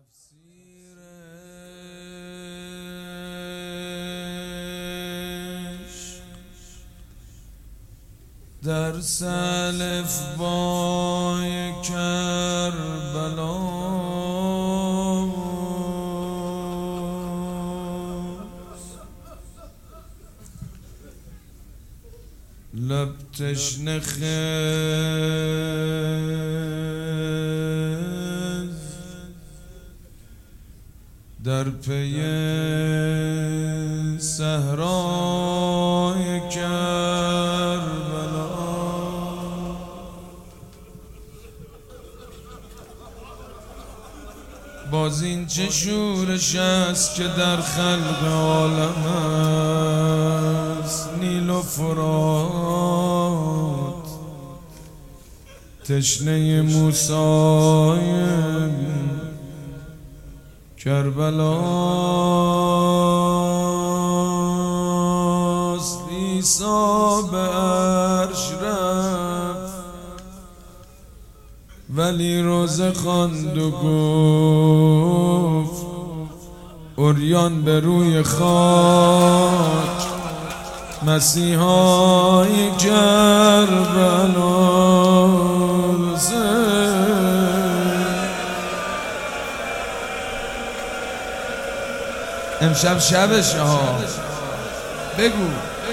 تفسیرش در الفبای کربلا لب تشنه خز در پی صحرای کربلا باز این چه شورش است که در خلق عالم است. نیل و فرات تشنه موسی کربلاست. عیسی به عرش رفت ولی روزه خواند و گفت عریان به روی خاک مسیحای کربلا. امشب شبش ها بگو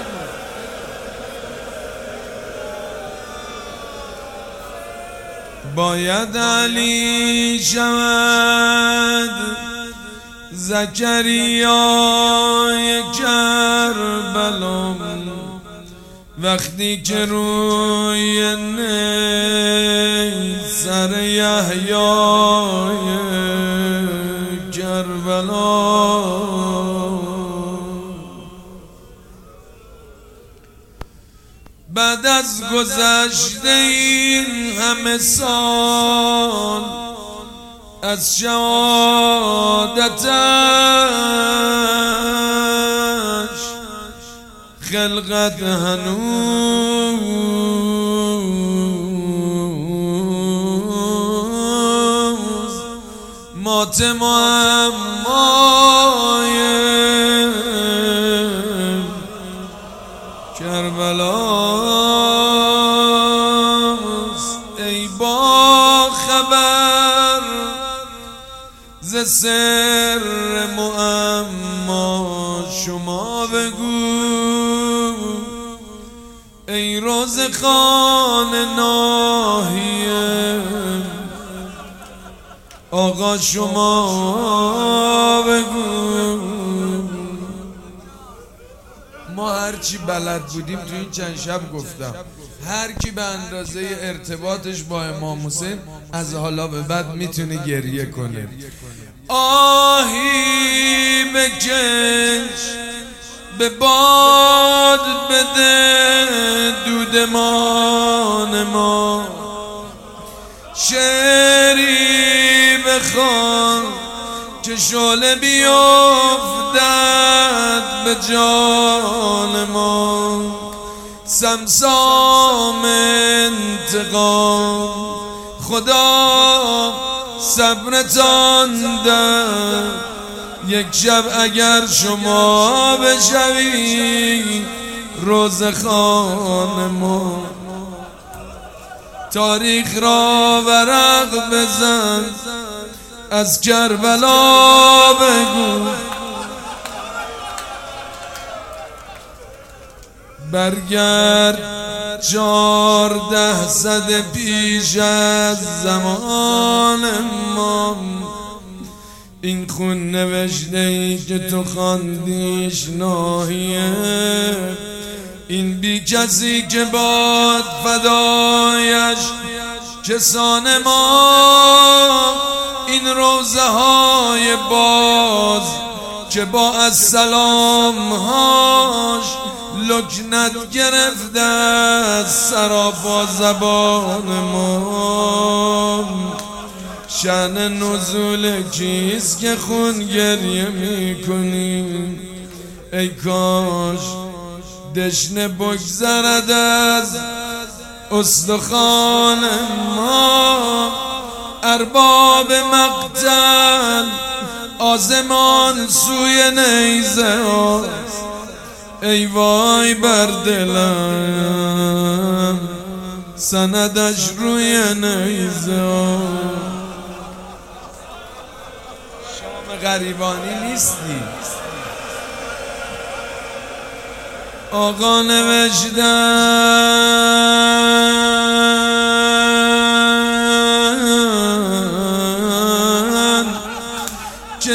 باید علی شود زکریای کربلا وقتی که روی نی سر یحیای کربلا بعد از گذشته این همه سال از شهادتش خلقت هنوز مات معمای کربلاست. ای با خبر ز سر معما شما بگو ای روزخان ناحیه آقا شما بگو. ما هرچی بلد بودیم تو این چند شب گفتم هر کی به اندازه ارتباطش با امام حسین از حالا به بعد میتونه گریه کنه. آهی بکش به باد بده دودمان ما شعری بخوان که شعله بیفتد به جان ما. سمسام انتقام خدا صبرتان ده یک شب اگر شما بشوی روزخان ما تاریخ را ورق بزن از کربلا بگو برگرد 14 صد پیش از زمان ما این خون نوشته ای که تو خواندیش ناحیه این بی کسی که باد فدایش کسان ما این روزه های باز که با السلام هاش لکنت گرفته از سراپا زبان ما. شأن نزول کیست که خون گریه میکنی ای کاش دشنه بگذرد از استخوان ما ارباب مقتل آزمان سوی نیزه ها، ای وای بر دلم سندش روی نیزه ها. شام غریبانی نیستی آقا نوشتن که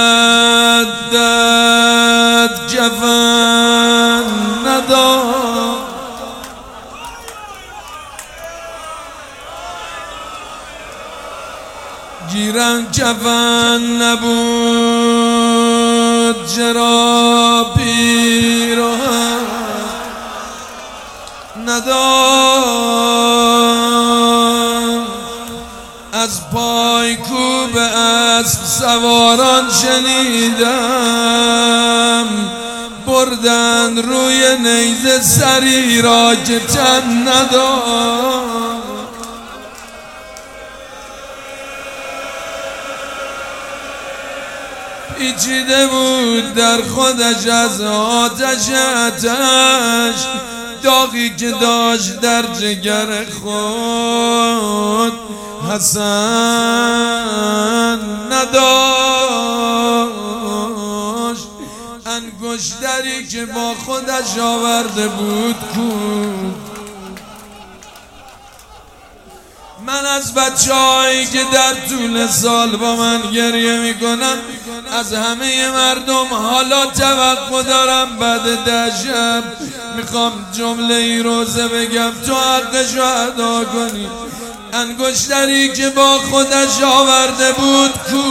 جدت کفن نداد، گیرن کفن نبود چرا پیراهن نداد، از پای کوب اسب سواران شنیدم بردن روی نیزه سری را که تن نداد. پیچیده بود در خودش از آتش داغی که داشت در جگر خود حسن نداشت. انگشتری که با خودش آورده بود کو، من از بچه‌هایی که در طول سال با من گریه میکنن از همه مردم حالا توقع دارم بعد 10 شب میخوام جمله ای روزه بگم تو حقشو ادا کنی. انگشتری که با خودش آورده بود کو،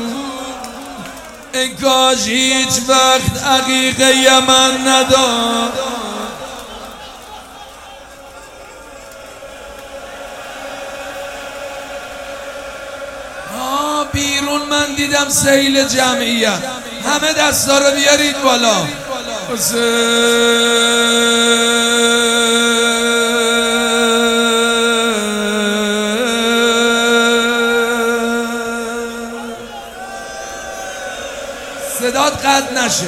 ای کاش هیچ وقت عقیق یمن نداد. بیرون من دیدم سیل جمعیت، همه دستا رو بیارید بالا. صدات قطع نشه.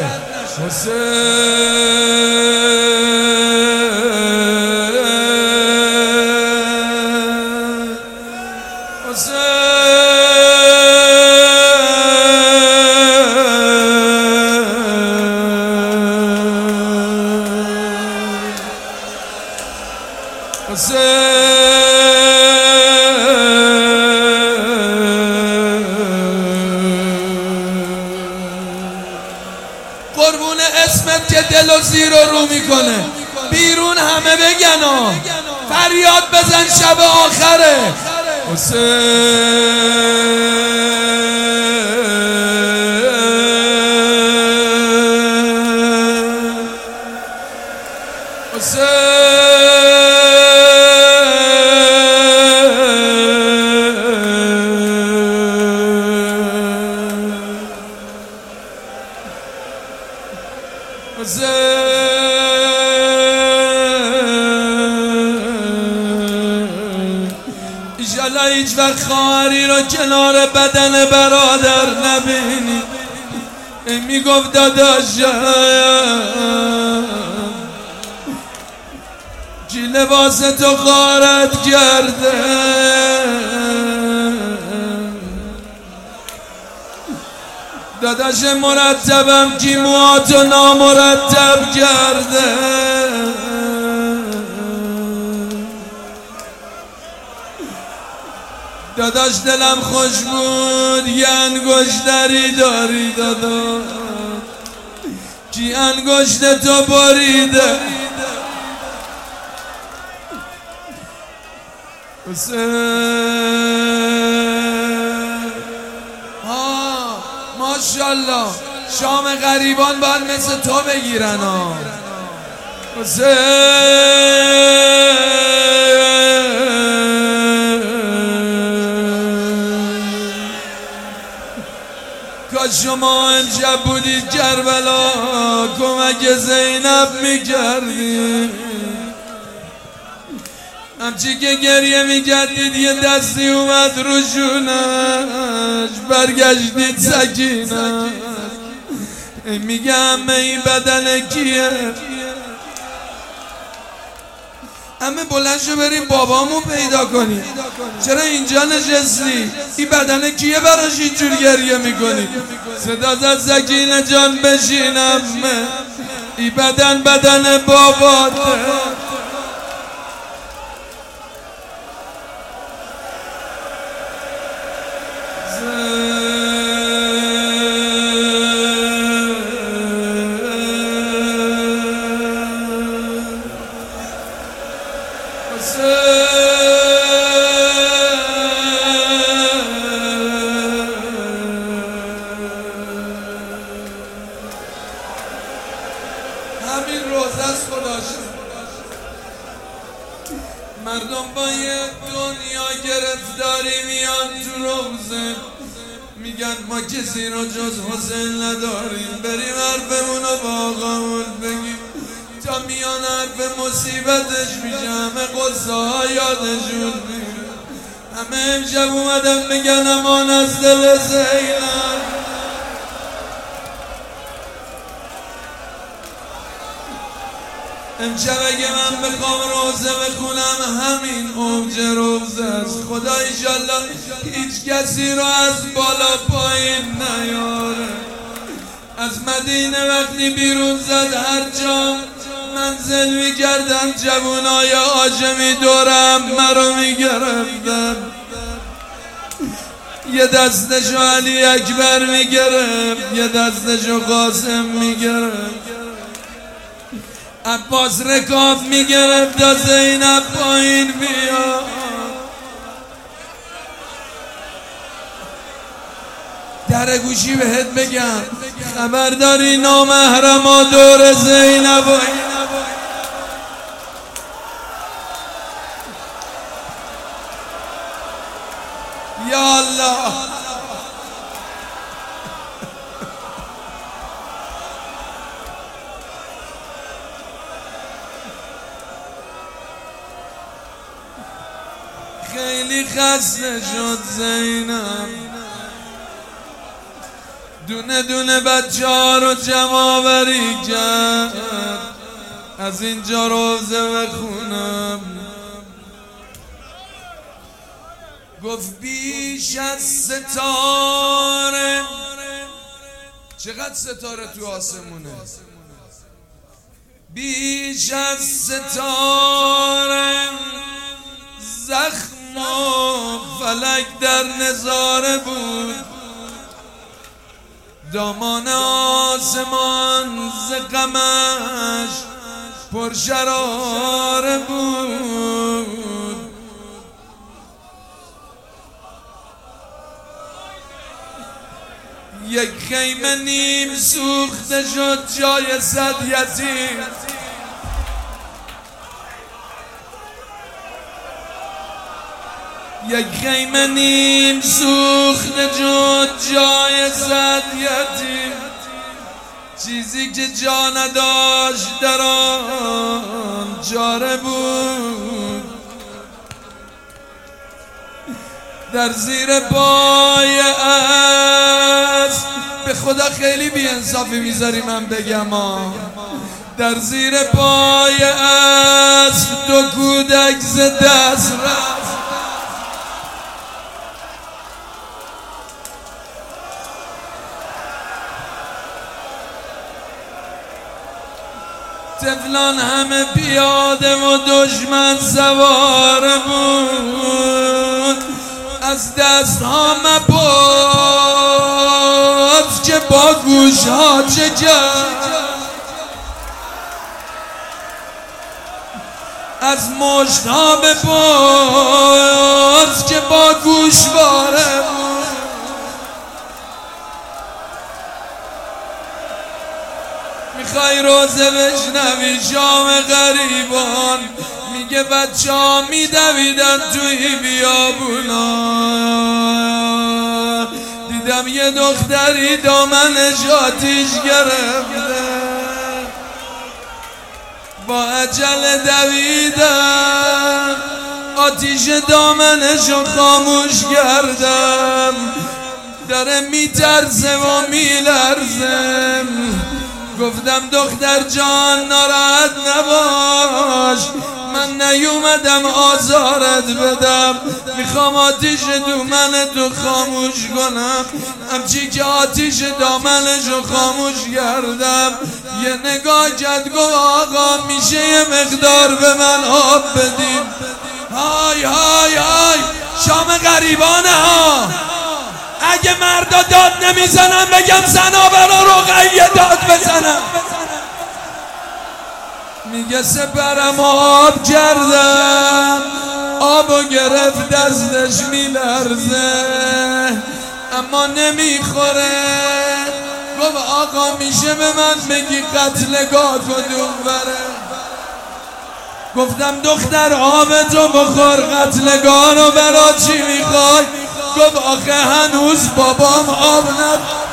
قربون اسمت که دل و زیر و رو میکنه، بیرون همه بگن فریاد بزن شب آخره. ایشالا هیچ وقت خواهری رو کنار بدن برادر نبینی. این میگفت داداشم کی لباس تو غارت کرده، داداش مرتبم کی موهاتو نامرتب کرده. داداش دلم خوش بود یه انگشتری داری دادا، کی انگشت تو بریده. ماشاءالله شام غریبان باید مثل تو بگیرن کاش شما امشب بودید کربلا کمک زینب میکردی. همچی که گریه میکردید یه دستی اومد روشونش برگشتید سکینش. میگه همه این بدن کیه؟ همه بلند شو بریم بابامو پیدا کنیم. چرا اینجا نشستی؟ این بدن کیه براش اینجور گریه میکنی؟ صدا زد سکینه جان بشینم، این بدن باباته. همین روزه است خداش. مردم با یه دنیا گرفتاری میان تو روزه، میگن ما کسی رو جز حسین نداریم، بریم حرفمون رو با آقامون بگیم تا میان حرف مصیبتش میشه همه قصه ها یادشون میره. همه امشب اومدن میگن امان از دل زینب. امشب اگه من بخوام روزه بخونم همین اوج روزه است. خدا ایشالله هیچ کسی رو از بالا پایین نیاره. از مدینه وقتی بیرون زد هر جا منزل میکردن جوانای عاجمی دورم مرا میگرفتن. یه دستشو علی اکبر میگرفت، یه دستشو قاسم میگرفت، عباس رکاب میگرفت تا زینب پایین بیا. در گوشی بهت بگم خبرداری نامحرما دور زینب. یا الله خیلی خسته شد زینب، دونه دونه بچه ها رو جمع‌آوری کرد از اینجا روزه بخونم. گفت بیش از ستاره، چقدر ستاره تو آسمونه، بیش از ستاره زخم و فلک در نظاره بود. دامان آسمان ز غمش پر شراره بود. یک خیمه نیم سوخته شد جای 100 یتیم. یک خیمه نیم سوخته شد جای 100 یتیم. چیزی که جا نداشت در آن جاره بود. در زیر پای اسب، به خدا خیلی بی‌انصافی میذاری من بگم در زیر پای اسب 2 کودک ز دست رفت. طفلان همه پیاده و دشمن سوار بود. از دست ها مباز که با گوش ها چه کرد، از مشت ها بپاز که با گوشواره بود. میخوای روزه بشنوی شام غریبان، میگه بچه ها میدویدن توی بیابونا، دیدم یه دختری دامنش آتیش گرفته، با عجله دویدم آتیش دامنشو خاموش کردم، داره میترسه و میلرزم. گفتم دختر جان ناراحت نباش، من نیومدم آزارت بدم، میخوام آتیش دامنتو خاموش کنم. همچی که آتیش دامنشو خاموش کردم یه نگاه کرد گفت آقا میشه یه مقدار به من آب بدین؟ های های های شام غریبانه ها، اگه مردا داد نمیزنم بگم زنا برا رقیه داد بزنم. میگه سپرم آب کردم، آبو گرفت دستش میلرزه اما نمیخوره. گفت آقا میشه به من بگی قتلگاه کدوم بره؟ گفتم دختر آبتو بخور، قتلگاه رو برا چی میخوای؟ گفت آخه هنوز بابام آب نداره.